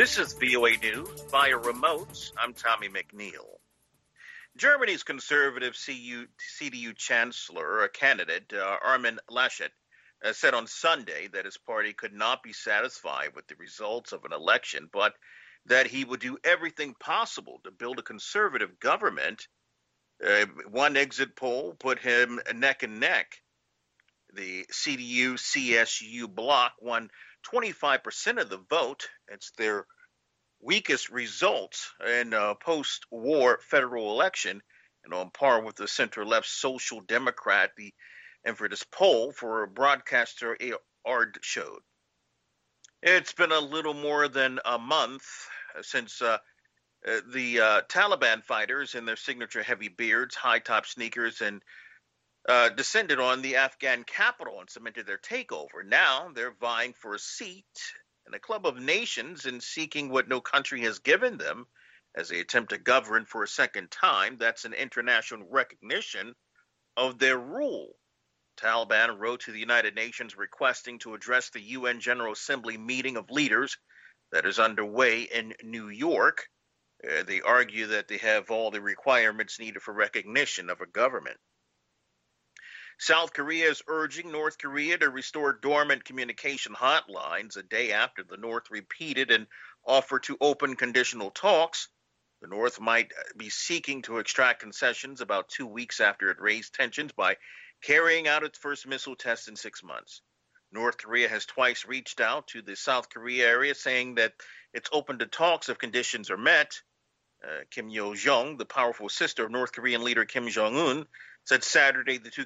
This is VOA News via remote. I'm Tommy McNeil. Germany's conservative CDU chancellor, candidate Armin Laschet, said on Sunday that his party could not be satisfied with the results of an election, but that he would do everything possible to build a conservative government. One exit poll put him neck and neck. The CDU-CSU bloc won 25% of the vote. It's their weakest results in a post-war federal election, and on par with the center-left Social Democrat, the Infridis poll for broadcaster ARD showed. It's been a little more than a month since the Taliban fighters in their signature heavy beards, high-top sneakers, and descended on the Afghan capital and cemented their takeover. Now they're vying for a seat in a club of nations and seeking what no country has given them as they attempt to govern for a second time. That's an international recognition of their rule. Taliban wrote to the United Nations requesting to address the UN General Assembly meeting of leaders that is underway in New York. They argue that they have all the requirements needed for recognition of a government. South Korea is urging North Korea to restore dormant communication hotlines a day after the North repeated an offer to open conditional talks. The North might be seeking to extract concessions about 2 weeks after it raised tensions by carrying out its first missile test in 6 months. North Korea has twice reached out to the South Korea area saying that it's open to talks if conditions are met. Kim Yo-jong, the powerful sister of North Korean leader Kim Jong-un, said Saturday the two